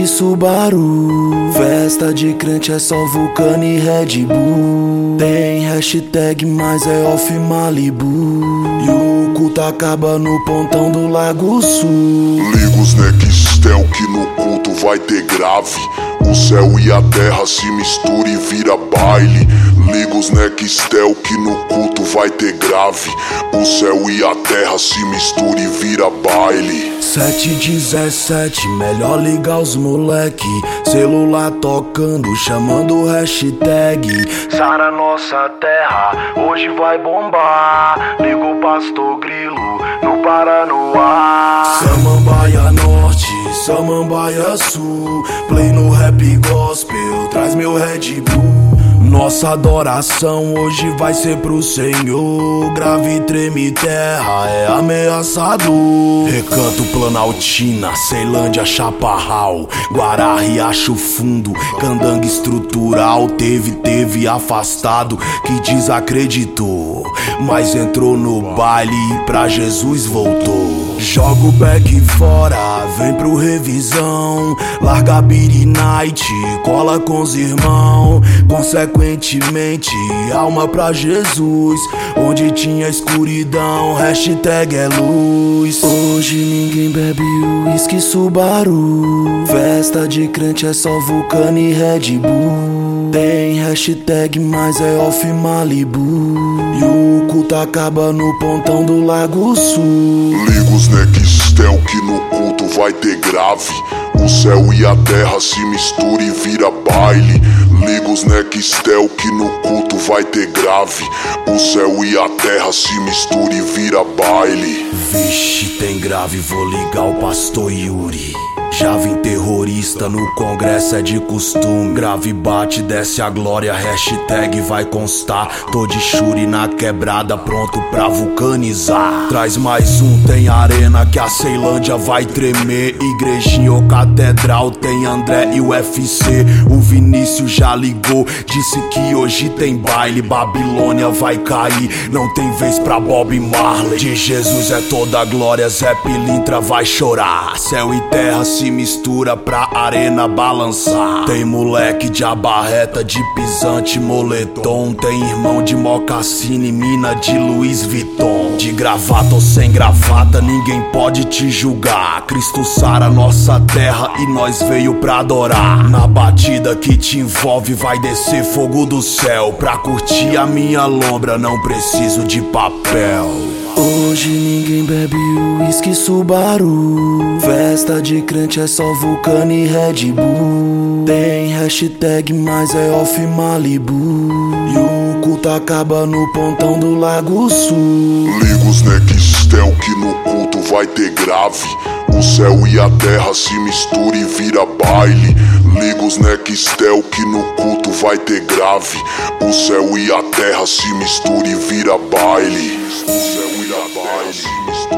Subaru. Festa de crente é só Vulcano e Red Bull. Tem hashtag, mas é off Malibu. E o culto acaba no pontão do Lago Sul. Liga os Nextel que no culto vai ter grave. O céu e a terra se mistura e vira baile. Liga os Nextel que no culto vai ter grave. O céu e a terra se mistura e vira baile. 7:17, melhor ligar os moleque. Celular tocando, chamando o hashtag Sara nossa terra, hoje vai bombar. Liga o Pastor Grilo no Paranoá. Samambaia Norte, Samambaia Sul. Play no rap gospel, traz meu Red Bull. Nossa adoração hoje vai ser pro Senhor. Grave, treme, terra, é ameaçador. Recanto, Planaltina, Ceilândia, Chaparral, Guará, Riacho Fundo, Candanga estrutural. Teve afastado que desacreditou, mas entrou no baile e pra Jesus voltou. Joga o back fora, vem pro revisão. Larga a Beat Night, cola com os irmãos. Consequentemente, alma pra Jesus. Onde tinha escuridão, hashtag é luz. Hoje ninguém bebe uísque Subaru. Festa de crente é só Vulcano e Red Bull. Tem hashtag, mas é off Malibu. E o culto acaba no pontão do Lago Sul. Liga os Nextel que no culto vai ter grave. O céu e a terra se mistura e vira baile. Liga os Nextel que no culto vai ter grave. O céu e a terra se mistura e vira baile. Vixe, tem grave, vou ligar o Pastor Yuri. Já vim terrorista no congresso, é de costume. Grave bate, desce a glória, hashtag vai constar. Tô de Shuri na quebrada, pronto pra vulcanizar. Traz mais um, tem arena que a Ceilândia vai tremer. Igrejinha ou catedral, tem André e o UFC. O Vinícius já ligou, disse que hoje tem baile. Babilônia vai cair, não tem vez pra Bob Marley. De Jesus é toda a glória, Zé Pilintra vai chorar. Céu e terra se mistura pra arena balançar. Tem moleque de abarreta, de pisante, moletom. Tem irmão de mocassine, mina de Louis Vuitton. De gravata ou sem gravata, ninguém pode te julgar. Cristo sara nossa terra e nós veio pra adorar. Na batida que te envolve vai descer fogo do céu. Pra curtir a minha lombra não preciso de papel. Hoje ninguém bebe uísque Subaru. Festa de crente é só Vulcano e Red Bull. Tem hashtag, mas é off Malibu. E o culto acaba no pontão do Lago Sul. Liga os Nextel que no culto vai ter grave. O céu e a terra se mistura e vira baile. Liga os Nextel que no culto vai ter grave. O céu e a terra se mistura e vira baile. O céu e a terra se mistura.